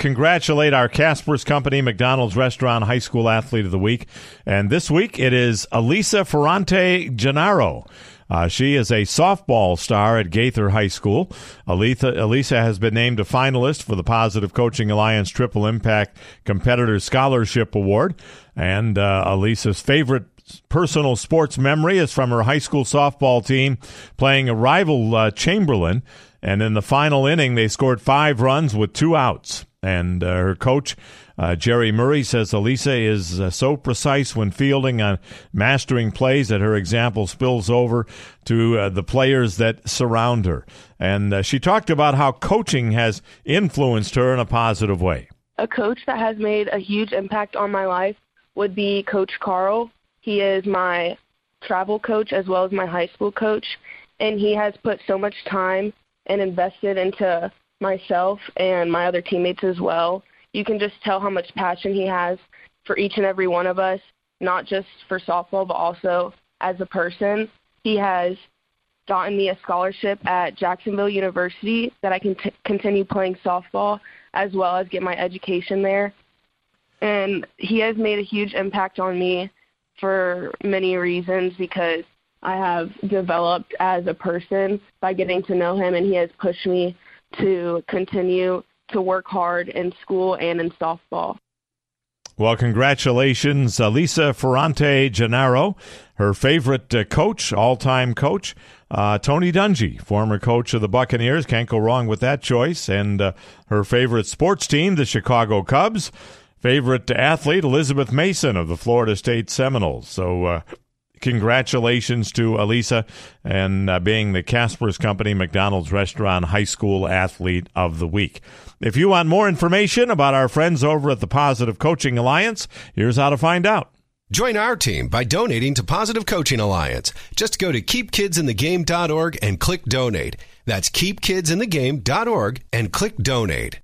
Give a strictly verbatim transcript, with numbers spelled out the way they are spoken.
congratulate our Casper's Company McDonald's Restaurant High School Athlete of the Week. And this week it is Elisa Ferrante Gennaro. Uh, she is a softball star at Gaither High School. Elisa, Elisa has been named a finalist for the Positive Coaching Alliance Triple Impact Competitor Scholarship Award. And uh, Elisa's favorite personal sports memory is from her high school softball team playing a rival uh, Chamberlain. And in the final inning, they scored five runs with two outs. And uh, her coach, uh, Jerry Murray, says Elisa is uh, so precise when fielding on mastering plays that her example spills over to uh, the players that surround her. And uh, she talked about how coaching has influenced her in a positive way. A coach that has made a huge impact on my life would be Coach Carl. He is my travel coach as well as my high school coach, and he has put so much time and invested into myself and my other teammates as well. You can just tell how much passion he has for each and every one of us, not just for softball, but also as a person. He has gotten me a scholarship at Jacksonville University that I can t- continue playing softball as well as get my education there. And he has made a huge impact on me for many reasons because I have developed as a person by getting to know him, and he has pushed me to continue to work hard in school and in softball. Well, congratulations, Elisa Ferrante Gennaro. Her favorite uh, coach, all-time coach, uh, Tony Dungy, former coach of the Buccaneers. Can't go wrong with that choice. And uh, her favorite sports team, the Chicago Cubs. Favorite athlete, Elizabeth Mason of the Florida State Seminoles. So uh, congratulations to Elisa and uh, being the Casper's Company McDonald's Restaurant High School Athlete of the Week. If you want more information about our friends over at the Positive Coaching Alliance, here's how to find out. Join our team by donating to Positive Coaching Alliance. Just go to keep kids in the game dot org and click donate. That's keep kids in the game dot org and click donate.